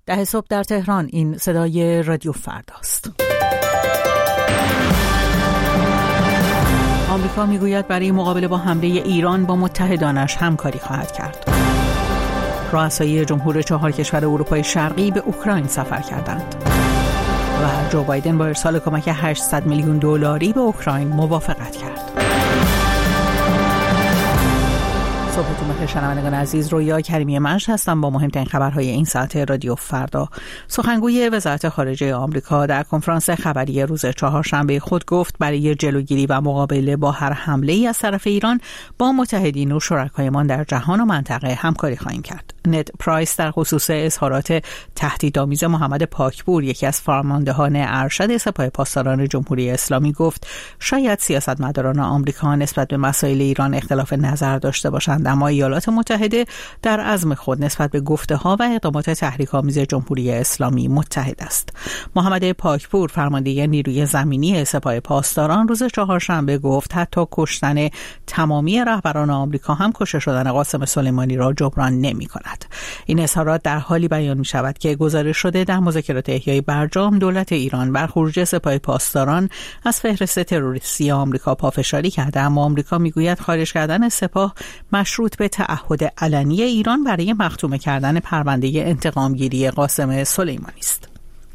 10 صبح در تهران. این صدای رادیو فرداست. آمریکا میگوید برای مقابله با حمله ایران با متحدانش همکاری خواهد کرد. رؤسای جمهور 4 کشور اروپای شرقی به اوکراین سفر کردند. و جو بایدن با ارسال کمک $800 میلیون به اوکراین موافقت کرد. صبحتون بخیر شنوندگان عزیز، رویا کریمی مشت هستم با مهمترین خبرهای این ساعت رادیو فردا. سخنگوی وزارت خارجه آمریکا در کنفرانس خبری روز چهارشنبه خود گفت برای جلوگیری و مقابله با هر حمله‌ای از طرف ایران با متحدین و شرکایمان در جهان و منطقه همکاری خواهیم کرد. نed پرایس در خصوص اظهارات تهدیدآمیز محمد پاکپور، یکی از فرماندهان ارشد سپاه پاسداران جمهوری اسلامی، گفت شاید سیاستمداران آمریکا نسبت به مسائل ایران اختلاف نظر داشته باشند، اما ایالات متحده در عزم خود نسبت به گفته‌ها و اقدامات تحریک‌آمیز جمهوری اسلامی متحد است. محمد پاکپور، فرمانده نیروی زمینی سپاه پاسداران، روز چهارشنبه گفت حتی کشتن تمامی رهبران آمریکا هم کشته شدن قاسم سلیمانی را جبران نمی‌کند. این اظهارات در حالی بیان می‌شود که گزارش شده در مذاکرات احیای برجام دولت ایران بر خروج سپاه پاسداران از فهرست تروریستی آمریکا پافشاری کرده، اما آمریکا میگوید خارج کردن سپاه مشروط به تعهد علنی ایران برای مختوم کردن پرونده انتقامگیری قاسم سلیمانی است.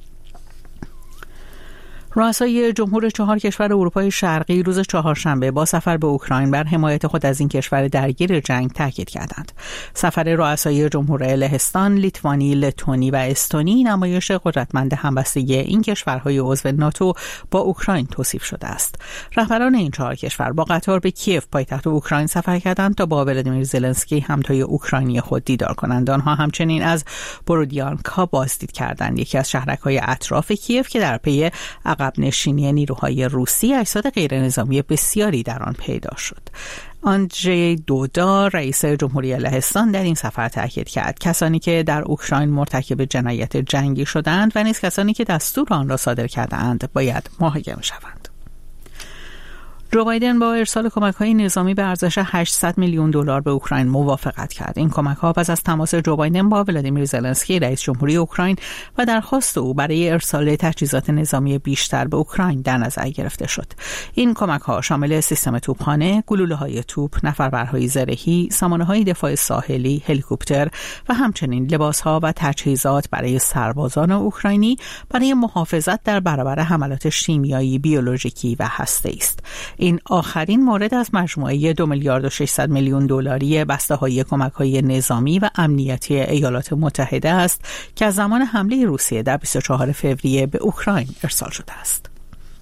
رؤسای جمهور 4 کشور اروپای شرقی روز چهارشنبه با سفر به اوکراین بر حمایت خود از این کشور درگیر جنگ تاکید کردند. سفر رؤسای جمهور لهستان، لیتوانی، لتونی و استونی نمایش قدرتمند همبستگی این کشورهای عضو ناتو با اوکراین توصیف شده است. رهبران این 4 کشور با قطار به کیف، پایتخت اوکراین، سفر کردند تا با ولادیمیر زلنسکی، همتای اوکراینی خود، دیدار کنند. آنها همچنین از برودیانکا بازدید کردند، یکی از شهرک‌های اطراف کیف که در پی عقب نشینی نیروهای روسی اجساد غیر نظامی بسیاری در آن پیدا شد. آندژی دودا، رئیس جمهوری لهستان، در این سفر تاکید کرد کسانی که در اوکراین مرتکب جنایت جنگی شدند و نیز کسانی که دستور آن را صادر کرده‌اند باید محاکمه شوند. جو بایدن با ارسال کمک‌های نظامی به ارزش $800 میلیون به اوکراین موافقت کرد. این کمک‌ها پس از تماس جو بایدن با ولادیمیر زلنسکی، رئیس جمهوری اوکراین، و درخواست او برای ارسال تجهیزات نظامی بیشتر به اوکراین در نظر گرفته شد. این کمک‌ها شامل سیستم توپخانه، گلوله‌های توپ، نفربرهای زرهی، سامانه‌های دفاع ساحلی، هلیکوپتر و همچنین لباس‌ها و تجهیزات برای سربازان اوکراینی برای محافظت در برابر حملات شیمیایی، بیولوژیکی و هسته‌ای است. این آخرین مورد از مجموعه $2.6 میلیارد بسته‌های کمک‌های نظامی و امنیتی ایالات متحده است که از زمان حمله روسیه در 24 فوریه به اوکراین ارسال شده است.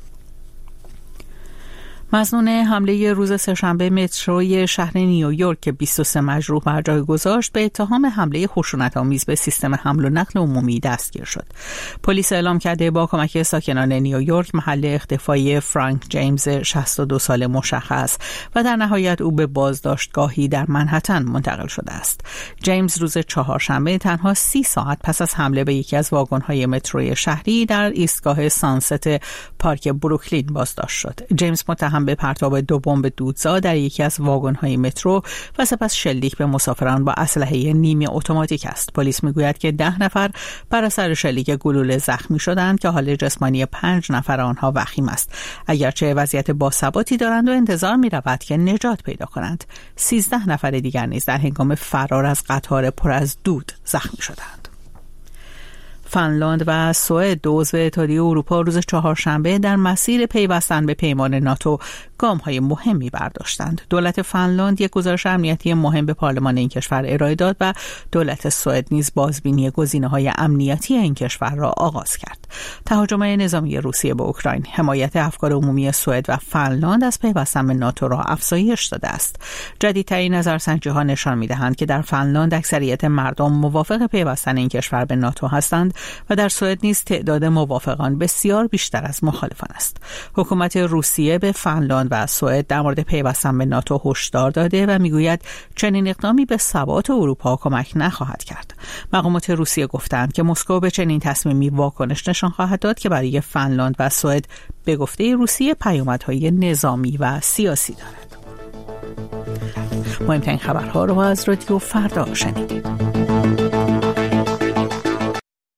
مظنون حمله روز سه‌شنبه متروی شهر نیویورک که 23 مجروح بر جای گذاشت، به اتهام حمله خشونت‌آمیز به سیستم حمل و نقل عمومی دستگیر شد. پلیس اعلام کرده با کمک ساکنان نیویورک محل اختفای فرانک جیمز 62 ساله مشخص و در نهایت او به بازداشتگاهی در منهتن منتقل شده است. جیمز روز چهارشنبه تنها 30 ساعت پس از حمله به یکی از واگن‌های متروی شهری در ایستگاه سانست پارک بروکلین بازداشت شد. جیمز متهم به پرتاب 2 بمب دودزا در یکی از واگن‌های مترو و سپس شلیک به مسافران با اسلحه نیمه اتوماتیک است. پلیس میگوید که 10 نفر بر اثر شلیک گلوله زخمی شدند که حال جسمانی 5 نفر آنها وخیم است، اگرچه وضعیت باثباتی دارند و انتظار می‌رود که نجات پیدا کنند. 13 نفر دیگر نیز در هنگام فرار از قطار پر از دود زخمی شدند. فنلاند و سوئد، عضو اتحادیه اروپا، روز چهارشنبه در مسیر پیوستن به پیمان ناتو گام‌های مهمی برداشتند. دولت فنلاند یک گزارش امنیتی مهم به پارلمان این کشور ارائه داد و دولت سوئد نیز بازبینی گزینه‌های امنیتی این کشور را آغاز کرد. تهاجم نظامی روسیه به اوکراین حمایت افکار عمومی سوئد و فنلاند از پیوستن به ناتو را افزایش داده است. جدیدترین نظرسنجی‌ها نشان می‌دهند که در فنلاند اکثریت مردم موافق پیوستن این کشور به ناتو هستند و در سوئد نیز تعداد موافقان بسیار بیشتر از مخالفان است. حکومت روسیه به فنلاند و سوئد در مورد پیوستن به ناتو هشدار داده و میگوید چنین اقدامی به ثبات اروپا کمک نخواهد کرد. مقامات روسیه گفتند که مسکو به چنین تصمیمی واکنش نشان خواهد داد که برای فنلاند و سوئد به گفته روسیه پیامدهای نظامی و سیاسی دارد. مهمترین خبرها رو از رادیو فردا شنیدید.